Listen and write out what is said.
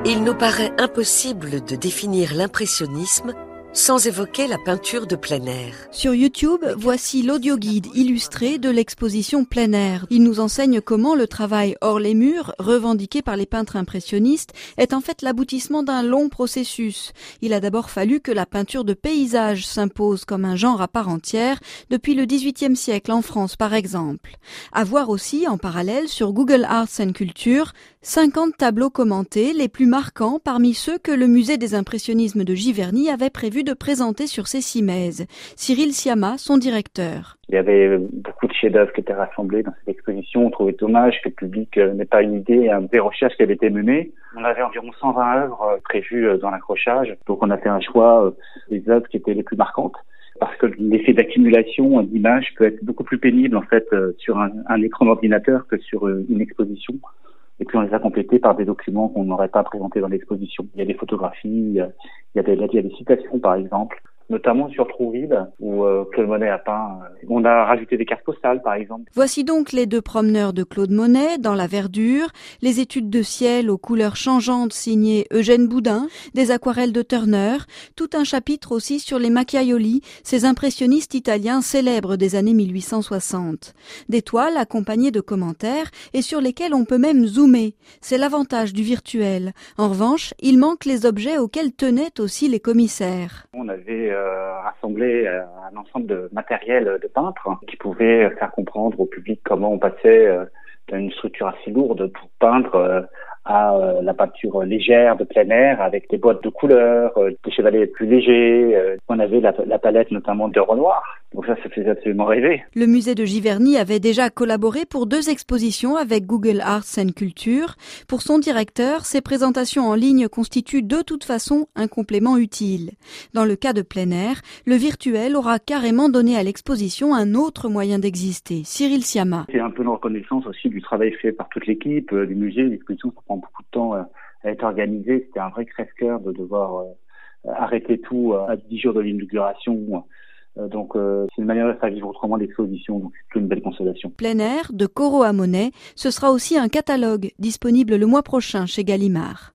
Il nous paraît impossible de définir l'impressionnisme sans évoquer la peinture de plein air. Sur YouTube, voici l'audioguide illustré de l'exposition plein air. Il nous enseigne comment le travail hors les murs, revendiqué par les peintres impressionnistes, est en fait l'aboutissement d'un long processus. Il a d'abord fallu que la peinture de paysage s'impose comme un genre à part entière depuis le XVIIIe siècle en France par exemple. À voir aussi en parallèle sur Google Arts and Culture 50 tableaux commentés, les plus marquants parmi ceux que le musée des impressionnismes de Giverny avait prévu de présenter sur ses 6 mèzes. Cyril Siama, son directeur. Il y avait beaucoup de chefs-d'œuvre qui étaient rassemblés dans cette exposition. On trouvait dommage que le public n'ait pas une idée des recherches qui avaient été menées. On avait environ 120 œuvres prévues dans l'accrochage. Donc on a fait un choix des œuvres qui étaient les plus marquantes. Parce que l'effet d'accumulation d'images peut être beaucoup plus pénible en fait sur un écran d'ordinateur que sur une exposition. Et puis on les a complétés par des documents qu'on n'aurait pas présentés dans l'exposition. Il y a des photographies, il y a des citations par exemple, notamment sur Trouville où Claude Monet a peint. On a rajouté des cartes postales par exemple. Voici donc les 2 promeneurs de Claude Monet dans la verdure, les études de ciel aux couleurs changeantes signées Eugène Boudin, des aquarelles de Turner, tout un chapitre aussi sur les Macchiaioli, ces impressionnistes italiens célèbres des années 1860. Des toiles accompagnées de commentaires et sur lesquelles on peut même zoomer. C'est l'avantage du virtuel. En revanche, il manque les objets auxquels tenaient aussi les commissaires. On avait rassemblé un ensemble de matériel de peintre qui pouvait faire comprendre au public comment on passait d'une structure assez lourde pour peindre à la peinture légère de plein air avec des boîtes de couleurs, des chevalets plus légers. On avait la palette notamment de Renoir. Donc ça faisait absolument rêver. Le musée de Giverny avait déjà collaboré pour 2 expositions avec Google Arts and Culture. Pour son directeur, ces présentations en ligne constituent de toute façon un complément utile. Dans le cas de plein air, le virtuel aura carrément donné à l'exposition un autre moyen d'exister. Cyril Siama. C'est un peu une reconnaissance aussi du travail fait par toute l'équipe du musée. L'exposition, ça prend beaucoup de temps à être organisée. C'était un vrai crève-cœur de devoir arrêter tout à 10 jours de l'inauguration. Donc c'est une manière de faire vivre autrement l'exposition, donc c'est une belle consolation. Plein air de Corot à Monet, ce sera aussi un catalogue disponible le mois prochain chez Gallimard.